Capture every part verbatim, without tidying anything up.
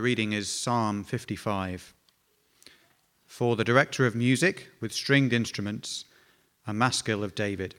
Reading is Psalm fifty-five. For the director of music with stringed instruments, a maskil of David.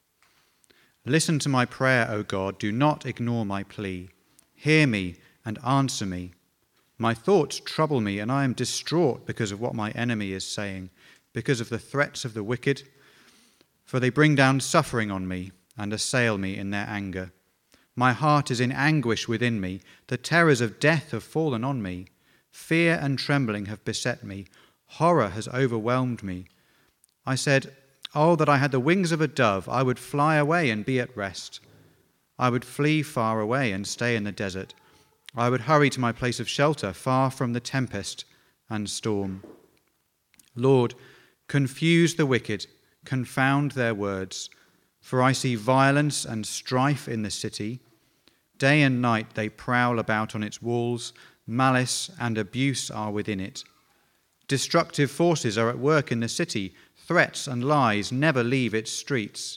Listen to my prayer, O God, do not ignore my plea. Hear me and answer me. My thoughts trouble me, and I am distraught because of what my enemy is saying, because of the threats of the wicked. For they bring down suffering on me and assail me in their anger. My heart is in anguish within me. The terrors of death have fallen on me. Fear and trembling have beset me. Horror has overwhelmed me. I said, Oh, that I had the wings of a dove, I would fly away and be at rest. I would flee far away and stay in the desert. I would hurry to my place of shelter, far from the tempest and storm. Lord, confuse the wicked, confound their words. For I see violence and strife in the city. Day and night they prowl about on its walls. Malice and abuse are within it. Destructive forces are at work in the city. Threats and lies never leave its streets.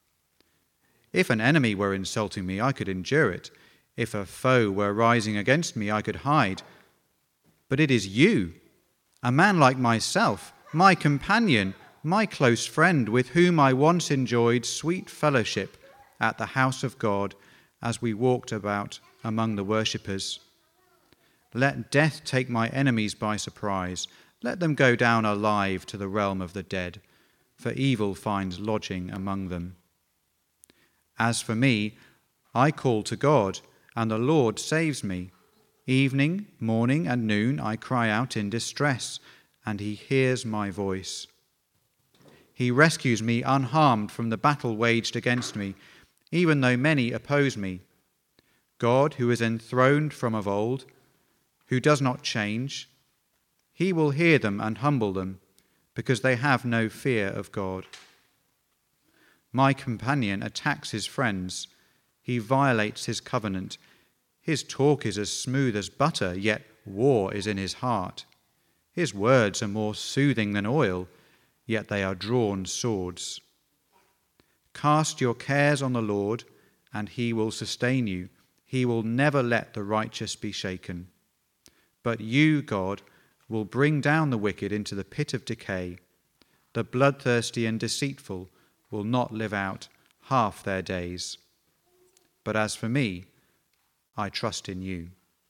If an enemy were insulting me, I could endure it. If a foe were rising against me, I could hide. But it is you, a man like myself, my companion, my close friend, with whom I once enjoyed sweet fellowship at the house of God as we walked about among the worshippers. Let death take my enemies by surprise. Let them go down alive to the realm of the dead, for evil finds lodging among them. As for me, I call to God, and the Lord saves me. Evening, morning, and noon I cry out in distress, and he hears my voice. He rescues me unharmed from the battle waged against me, even though many oppose me. God, who is enthroned from of old, who does not change, he will hear them and humble them, because they have no fear of God. My companion attacks his friends. He violates his covenant. His talk is as smooth as butter, yet war is in his heart. His words are more soothing than oil, yet they are drawn swords. Cast your cares on the Lord, and he will sustain you. He will never let the righteous be shaken. But you, God, will bring down the wicked into the pit of decay. The bloodthirsty and deceitful will not live out half their days. But as for me, I trust in you.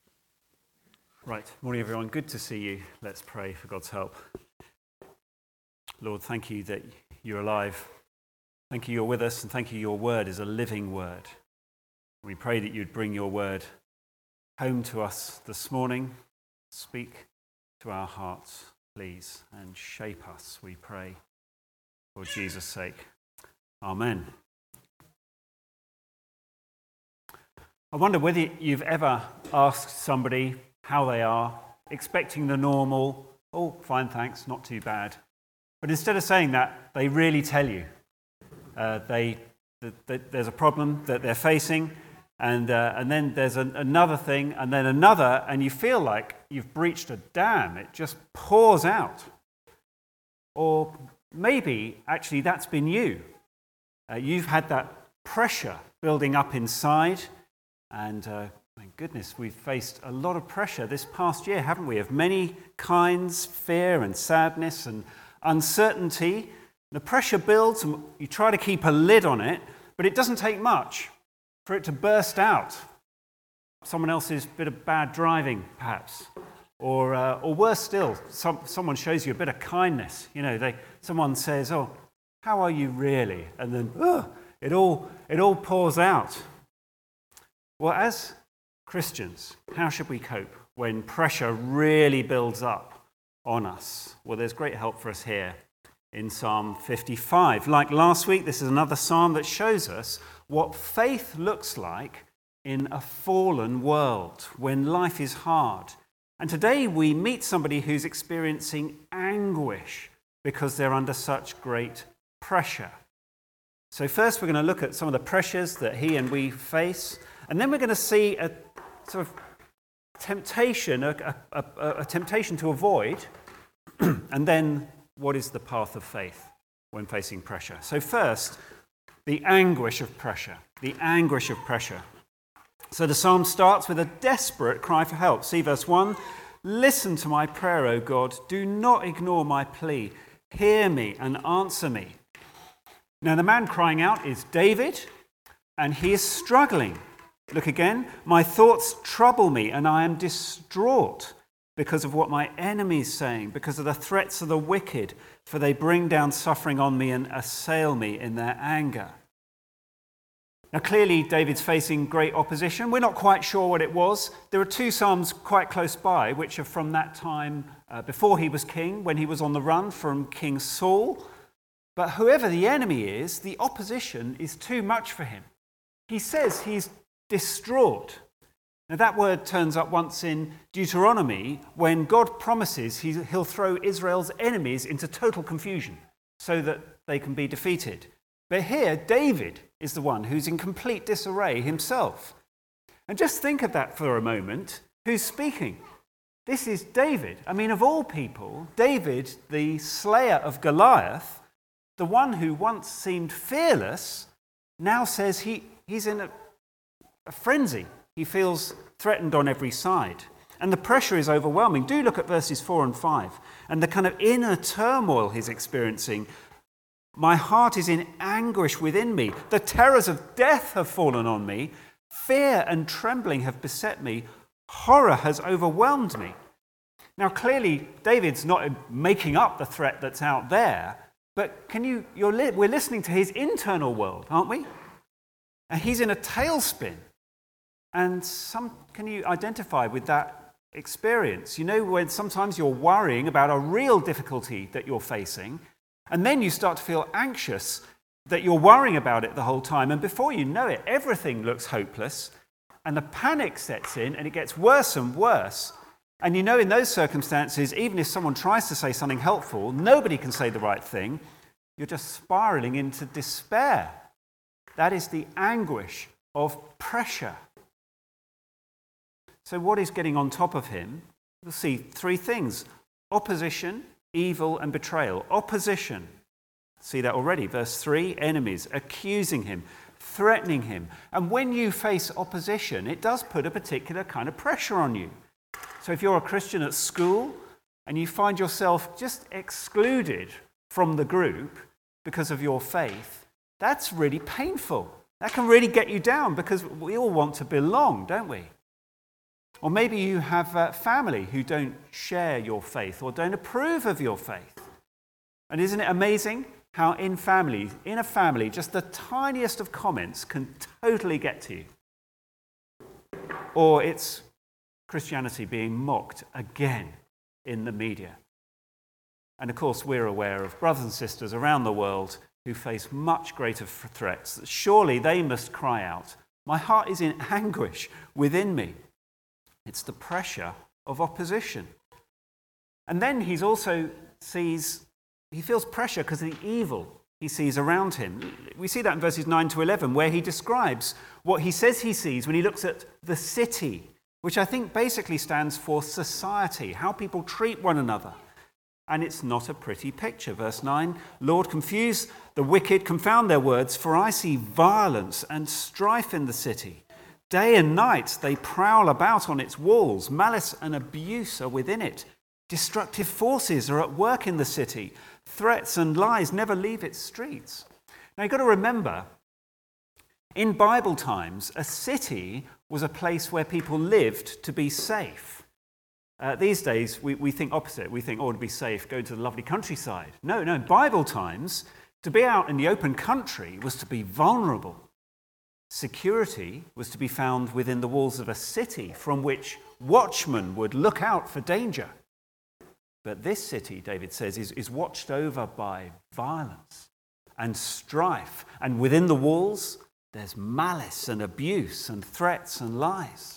Right, morning everyone, good to see you. Let's pray for God's help. Lord, thank you that you're alive. Thank you you're with us, and thank you your word is a living word. We pray that you'd bring your word home to us this morning. Speak to our hearts, please, and shape us, we pray, for Jesus' sake. Amen. I wonder whether you've ever asked somebody how they are, expecting the normal, oh, fine, thanks, not too bad. But instead of saying that, they really tell you. Uh, they, that, that there's a problem that they're facing, and uh, and then there's an, another thing, and then another, and you feel like you've breached a dam. It just pours out. Or maybe, actually, that's been you. Uh, you've had that pressure building up inside, and uh, my goodness, we've faced a lot of pressure this past year, haven't we? Of many kinds, fear and sadness and uncertainty. The pressure builds, and you try to keep a lid on it, but it doesn't take much for it to burst out. Someone else's bit of bad driving, perhaps, or uh, or worse still, some, someone shows you a bit of kindness. You know, they someone says, "Oh, how are you really?" And then, oh, it all it all pours out. Well, as Christians, how should we cope when pressure really builds up on us? Well, there's great help for us here in Psalm fifty-five. Like last week, this is another psalm that shows us what faith looks like in a fallen world, when life is hard. And today we meet somebody who's experiencing anguish because they're under such great pressure. So first we're going to look at some of the pressures that he and we face, and then we're going to see a sort of temptation, a, a, a, a temptation to avoid, and then what is the path of faith when facing pressure. So first, the anguish of pressure, the anguish of pressure. So the psalm starts with a desperate cry for help. See verse one, listen to my prayer, O God. Do not ignore my plea. Hear me and answer me. Now the man crying out is David, and he is struggling. Look again. My thoughts trouble me, and I am distraught because of what my enemies saying, because of the threats of the wicked, for they bring down suffering on me and assail me in their anger. Now clearly David's facing great opposition. We're not quite sure what it was. There are two psalms quite close by, which are from that time uh, before he was king, when he was on the run from King Saul. But whoever the enemy is, the opposition is too much for him. He says he's distraught. Now that word turns up once in Deuteronomy when God promises he'll throw Israel's enemies into total confusion so that they can be defeated. But here, David is the one who's in complete disarray himself. And just think of that for a moment. Who's speaking? This is David. I mean, of all people, David, the slayer of Goliath, the one who once seemed fearless, now says he, he's in a, a frenzy. He feels threatened on every side. And the pressure is overwhelming. Do look at verses four and five and the kind of inner turmoil he's experiencing. My heart is in anguish within me. The terrors of death have fallen on me. Fear and trembling have beset me. Horror has overwhelmed me. Now, clearly, David's not making up the threat that's out there, but can you? You're li- we're listening to his internal world, aren't we? And he's in a tailspin. And some, can you identify with that experience? You know, when sometimes you're worrying about a real difficulty that you're facing, and then you start to feel anxious that you're worrying about it the whole time. And before you know it, everything looks hopeless. And the panic sets in and it gets worse and worse. And you know, in those circumstances, even if someone tries to say something helpful, nobody can say the right thing. You're just spiraling into despair. That is the anguish of pressure. So what is getting on top of him? We'll see three things. Opposition, evil and betrayal. Opposition. See that already. Verse three, enemies accusing him, threatening him. And when you face opposition, it does put a particular kind of pressure on you. So if you're a Christian at school and you find yourself just excluded from the group because of your faith, that's really painful. That can really get you down because we all want to belong, don't we? Or maybe you have a family who don't share your faith or don't approve of your faith. And isn't it amazing how in family, in a family, just the tiniest of comments can totally get to you? Or it's Christianity being mocked again in the media. And of course, we're aware of brothers and sisters around the world who face much greater threats. Surely they must cry out, my heart is in anguish within me. It's the pressure of opposition. And then he's also sees, he feels pressure because of the evil he sees around him. We see that in verses nine to eleven, where he describes what he says he sees when he looks at the city, which I think basically stands for society, how people treat one another. And it's not a pretty picture. Verse nine, Lord, confuse the wicked, confound their words, for I see violence and strife in the city. Day and night they prowl about on its walls. Malice and abuse are within it. Destructive forces are at work in the city. Threats and lies never leave its streets. Now you've got to remember, in Bible times, a city was a place where people lived to be safe. Uh, these days, we, we think opposite. We think, oh, to be safe, go to the lovely countryside. No, no, in Bible times, to be out in the open country was to be vulnerable. Security was to be found within the walls of a city from which watchmen would look out for danger. But this city, David says, is, is watched over by violence and strife. And within the walls, there's malice and abuse and threats and lies.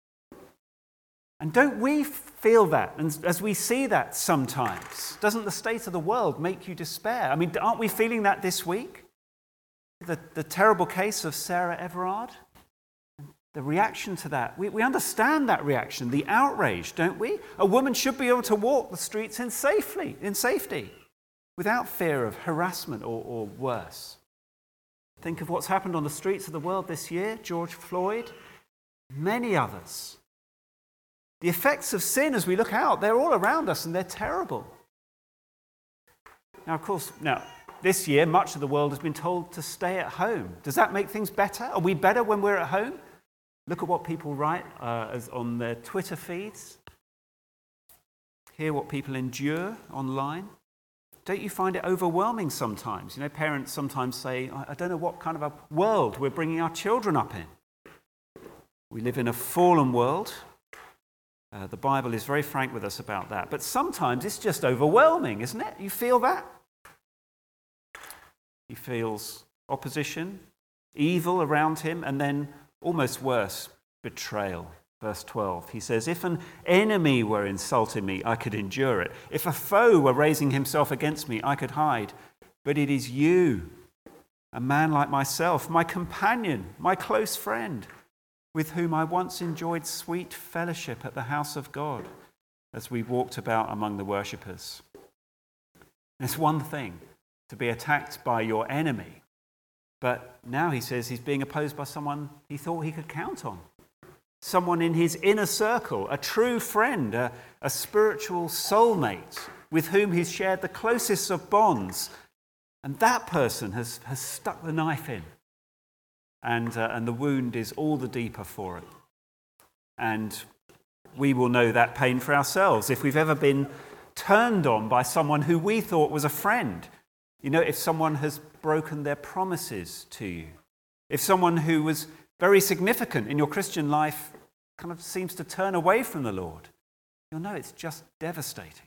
And don't we feel that? And as we see that sometimes, doesn't the state of the world make you despair? I mean, aren't we feeling that this week? The, the terrible case of Sarah Everard, the reaction to that, we, we understand that reaction, the outrage, don't we? A woman should be able to walk the streets in safely, in safety, without fear of harassment or, or worse. Think of what's happened on the streets of the world this year. George Floyd, many others. The effects of sin, as we look out, they're all around us and they're terrible. Now, of course, now, this year, much of the world has been told to stay at home. Does that make things better? Are we better when we're at home? Look at what people write uh, as on their Twitter feeds. Hear what people endure online. Don't you find it overwhelming sometimes? You know, parents sometimes say, I don't know what kind of a world we're bringing our children up in. We live in a fallen world. Uh, the Bible is very frank with us about that. But sometimes it's just overwhelming, isn't it? You feel that? He feels opposition, evil around him, and then almost worse, betrayal. Verse twelve, he says, if an enemy were insulting me, I could endure it. If a foe were raising himself against me, I could hide. But it is you, a man like myself, my companion, my close friend, with whom I once enjoyed sweet fellowship at the house of God as we walked about among the worshippers. It's one thing to be attacked by your enemy, but now he says he's being opposed by someone he thought he could count on. Someone in his inner circle, a true friend, a, a spiritual soulmate with whom he's shared the closest of bonds. And that person has, has stuck the knife in. And, uh, and the wound is all the deeper for it. And we will know that pain for ourselves if we've ever been turned on by someone who we thought was a friend. You know, if someone has broken their promises to you, if someone who was very significant in your Christian life kind of seems to turn away from the Lord, you'll know it's just devastating.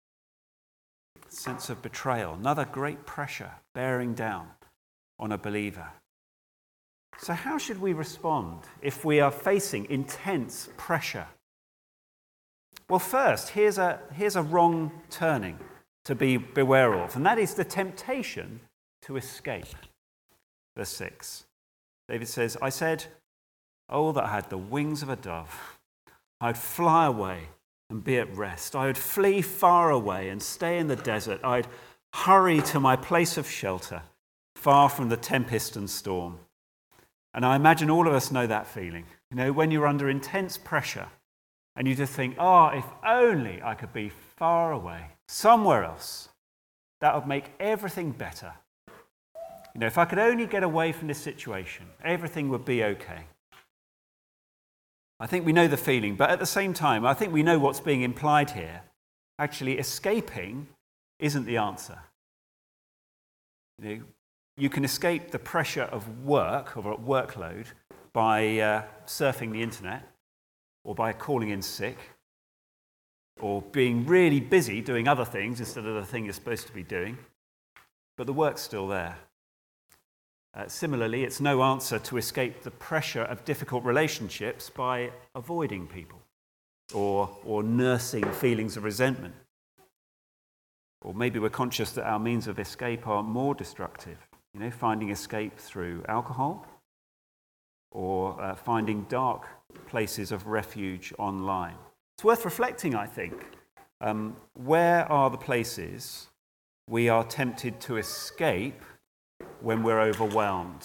Sense of betrayal, another great pressure bearing down on a believer. So how should we respond if we are facing intense pressure? Well, first, here's a, here's a wrong turning to be beware of, and that is the temptation to escape. Verse six. David says, I said, oh, that I had the wings of a dove. I'd fly away and be at rest. I would flee far away and stay in the desert. I'd hurry to my place of shelter, far from the tempest and storm. And I imagine all of us know that feeling. You know, when you're under intense pressure and you just think, oh, if only I could be far away, somewhere else, that would make everything better. You know, if I could only get away from this situation, everything would be okay. I think we know the feeling, but at the same time, I think we know what's being implied here. Actually, escaping isn't the answer. You know, you can escape the pressure of work or workload by uh, surfing the internet, or by calling in sick, or being really busy doing other things instead of the thing you're supposed to be doing. But the work's still there. Uh, similarly, it's no answer to escape the pressure of difficult relationships by avoiding people or, or nursing feelings of resentment. Or maybe we're conscious that our means of escape are more destructive, you know, finding escape through alcohol or uh, finding dark places of refuge online. It's worth reflecting, I think. Um, where are the places we are tempted to escape when we're overwhelmed?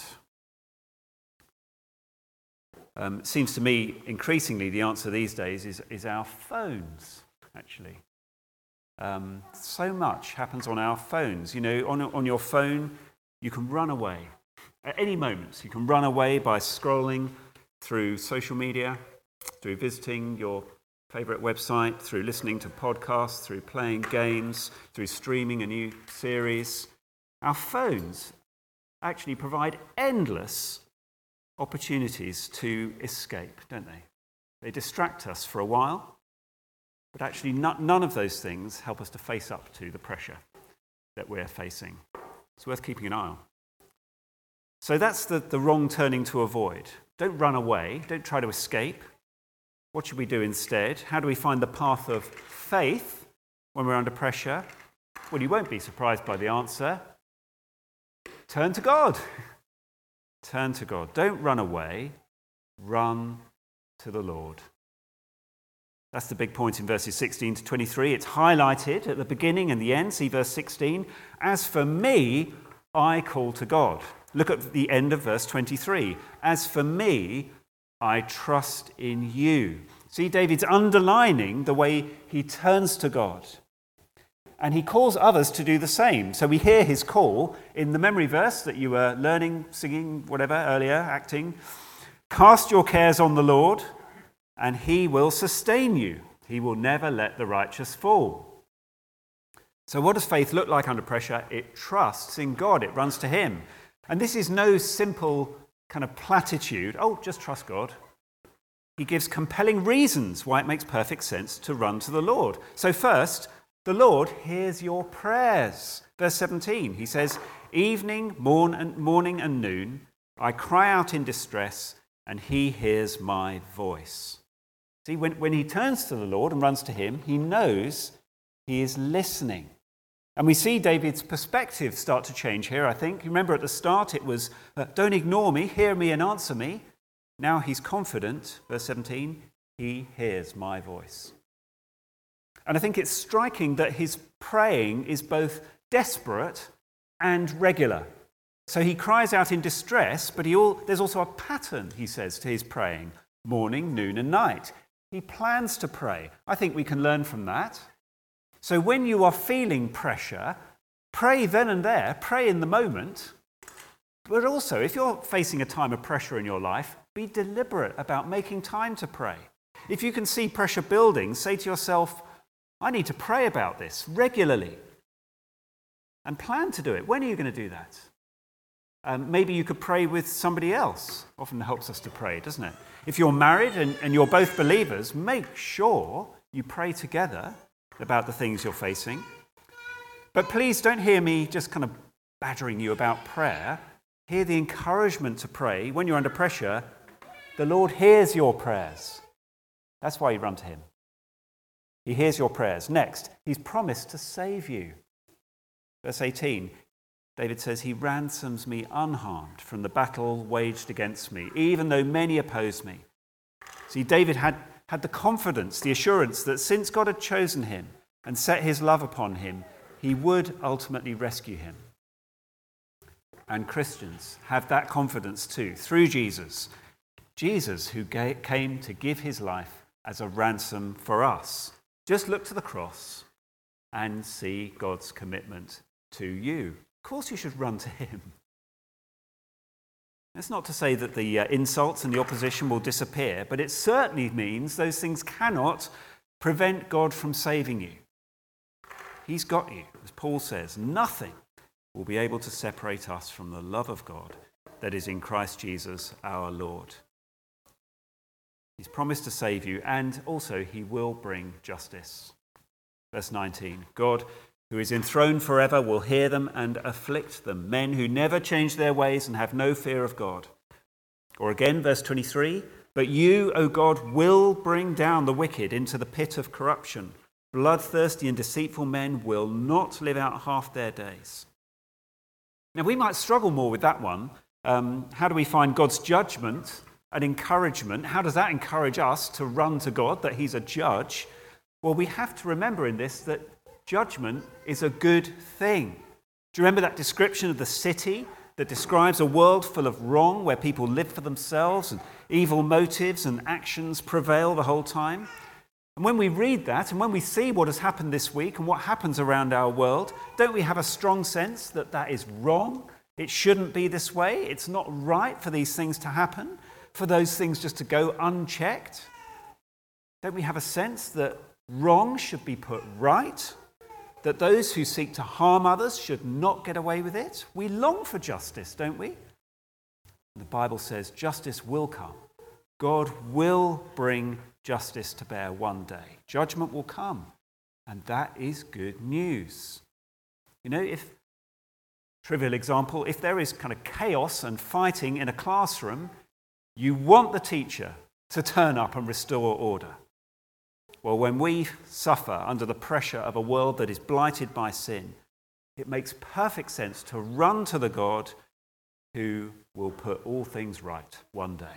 Um, it seems to me increasingly the answer these days is, is our phones, actually. Um, so much happens on our phones. You know, on, on your phone, you can run away. At any moment, you can run away by scrolling through social media, through visiting your favourite website, through listening to podcasts, through playing games, through streaming a new series. Our phones actually provide endless opportunities to escape, don't they? They distract us for a while, but actually none of those things help us to face up to the pressure that we're facing. It's worth keeping an eye on. So that's the, the wrong turning to avoid. Don't run away. Don't try to escape. What should we do instead? How do we find the path of faith when we're under pressure? Well, you won't be surprised by the answer. Turn to God. Turn to God. Don't run away. Run to the Lord. That's the big point in verses sixteen to twenty-three. It's highlighted at the beginning and the end. See verse sixteen. As for me, I call to God. Look at the end of verse twenty-three. As for me, I trust in you. See, David's underlining the way he turns to God. And he calls others to do the same. So we hear his call in the memory verse that you were learning, singing, whatever, earlier, acting. Cast your cares on the Lord, and he will sustain you. He will never let the righteous fall. So what does faith look like under pressure? It trusts in God. It runs to him. And this is no simple kind of platitude. Oh, just trust God. He gives compelling reasons why it makes perfect sense to run to the Lord. So first, the Lord hears your prayers. Verse seventeen, he says, evening, morn and, morning and noon, I cry out in distress, and he hears my voice. See, when, when he turns to the Lord and runs to him, he knows he is listening. And we see David's perspective start to change here, I think. Remember at the start it was, uh, don't ignore me, hear me and answer me. Now he's confident, verse seventeen, he hears my voice. And I think it's striking that his praying is both desperate and regular. So he cries out in distress, but he all, there's also a pattern, he says, to his praying, morning, noon and night. He plans to pray. I think we can learn from that. So when you are feeling pressure, pray then and there, pray in the moment. But also, if you're facing a time of pressure in your life, be deliberate about making time to pray. If you can see pressure building, say to yourself, I need to pray about this regularly. And plan to do it. When are you going to do that? Um, maybe you could pray with somebody else. Often helps us to pray, doesn't it? If you're married and, and you're both believers, make sure you pray together about the things you're facing. But please don't hear me just kind of badgering you about prayer. Hear the encouragement to pray. When you're under pressure, the Lord hears your prayers. That's why you run to him. He hears your prayers. Next, he's promised to save you. Verse eighteen, David says, he ransoms me unharmed from the battle waged against me, even though many oppose me. See, David had, had the confidence, the assurance that since God had chosen him and set his love upon him, he would ultimately rescue him. And Christians have that confidence too, through Jesus. Jesus, who came to give his life as a ransom for us. Just look to the cross and see God's commitment to you. Of course you should run to him. That's not to say that the uh, insults and the opposition will disappear, but it certainly means those things cannot prevent God from saving you. He's got you. As Paul says, nothing will be able to separate us from the love of God that is in Christ Jesus our Lord. He's promised to save you, and also he will bring justice. Verse nineteen, God, who is enthroned forever, will hear them and afflict them, men who never change their ways and have no fear of God. Or again, verse twenty-three, but you, O God, will bring down the wicked into the pit of corruption. Bloodthirsty and deceitful men will not live out half their days. Now, we might struggle more with that one. Um, how do we find God's judgment and encouragement? How does that encourage us to run to God, that he's a judge? Well, we have to remember in this that judgment is a good thing. Do you remember that description of the city that describes a world full of wrong, where people live for themselves and evil motives and actions prevail the whole time? And when we read that and when we see what has happened this week and what happens around our world, don't we have a strong sense that that is wrong? It shouldn't be this way. It's not right for these things to happen, for those things just to go unchecked. Don't we have a sense that wrong should be put right? That those who seek to harm others should not get away with it? We long for justice, don't we? The Bible says justice will come. God will bring justice to bear one day. Judgment will come, and that is good news. You know, if, trivial example, if there is kind of chaos and fighting in a classroom, you want the teacher to turn up and restore order. Well, when we suffer under the pressure of a world that is blighted by sin, it makes perfect sense to run to the God who will put all things right one day.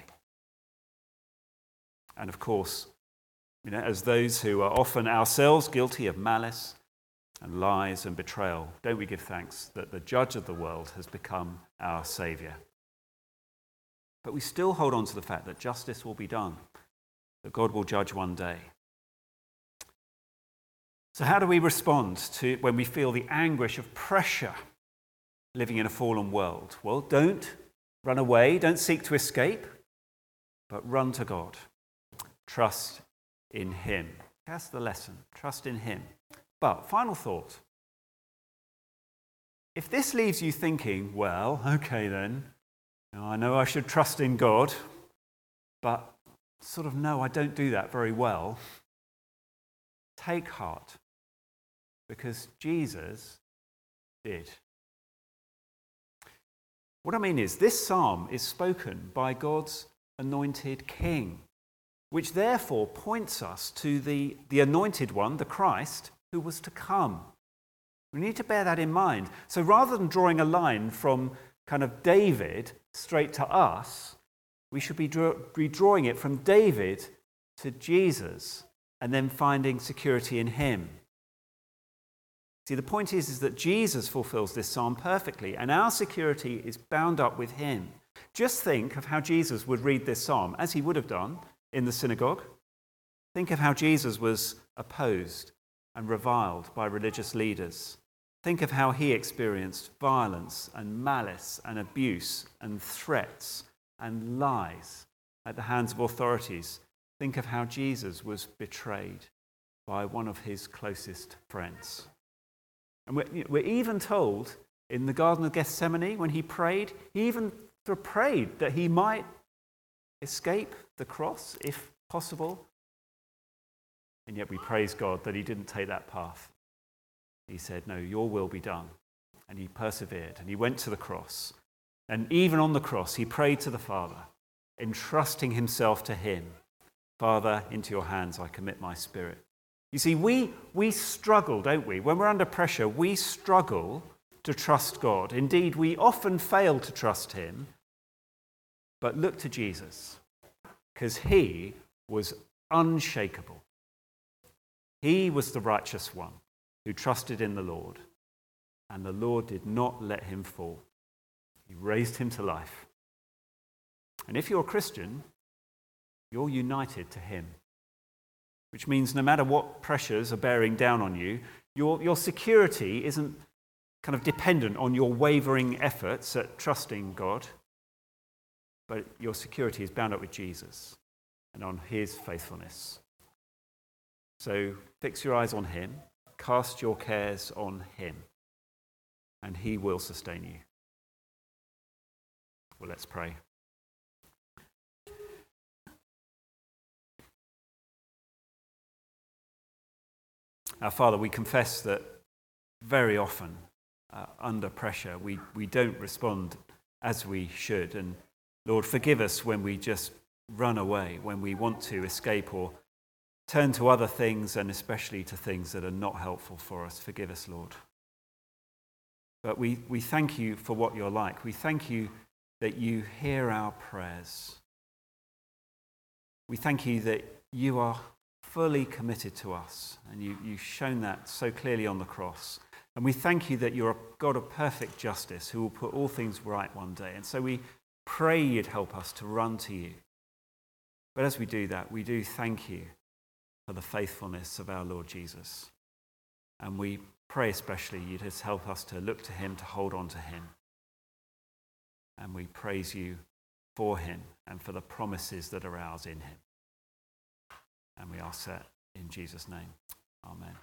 And of course, you know, as those who are often ourselves guilty of malice and lies and betrayal, don't we give thanks that the judge of the world has become our Saviour? But we still hold on to the fact that justice will be done, that God will judge one day. So how do we respond to when we feel the anguish of pressure living in a fallen world? Well, don't run away, don't seek to escape, but run to God. Trust in him. That's the lesson. Trust in him. But final thought. If this leaves you thinking, well, okay then, I know I should trust in God, but sort of no, I don't do that very well. Take heart, because Jesus did. What I mean is, this psalm is spoken by God's anointed king, which therefore points us to the, the anointed one, the Christ, who was to come. We need to bear that in mind. So rather than drawing a line from kind of David straight to us, we should be, draw, be drawing it from David to Jesus and then finding security in him. See, the point is, is that Jesus fulfills this psalm perfectly, and our security is bound up with him. Just think of how Jesus would read this psalm, as he would have done in the synagogue. Think of how Jesus was opposed and reviled by religious leaders. Think of how he experienced violence and malice and abuse and threats and lies at the hands of authorities. Think of how Jesus was betrayed by one of his closest friends. And we're, we're even told in the Garden of Gethsemane, when he prayed, he even prayed that he might escape the cross, if possible. And yet we praise God that he didn't take that path. He said, no, your will be done. And he persevered, and he went to the cross. And even on the cross, he prayed to the Father, entrusting himself to him. Father, into your hands I commit my spirit. You see, we, we struggle, don't we? When we're under pressure, we struggle to trust God. Indeed, we often fail to trust him. But look to Jesus, because he was unshakable. He was the righteous one who trusted in the Lord, and the Lord did not let him fall. He raised him to life. And if you're a Christian, you're united to him, which means no matter what pressures are bearing down on you, your, your security isn't kind of dependent on your wavering efforts at trusting God, but your security is bound up with Jesus and on his faithfulness. So fix your eyes on him, cast your cares on him, and he will sustain you. Well, let's pray. Our Father, we confess that very often uh, under pressure we, we don't respond as we should. And Lord, forgive us when we just run away, when we want to escape or turn to other things, and especially to things that are not helpful for us. Forgive us, Lord. But we, we thank you for what you're like. We thank you that you hear our prayers. We thank you that you are fully committed to us, and you, you've shown that so clearly on the cross. And we thank you that you're a God of perfect justice who will put all things right one day. And so we pray you'd help us to run to you. But as we do that, we do thank you for the faithfulness of our Lord Jesus. And we pray especially you'd just help us to look to him, to hold on to him. And we praise you for him and for the promises that are ours in him. And we ask that in Jesus' name. Amen.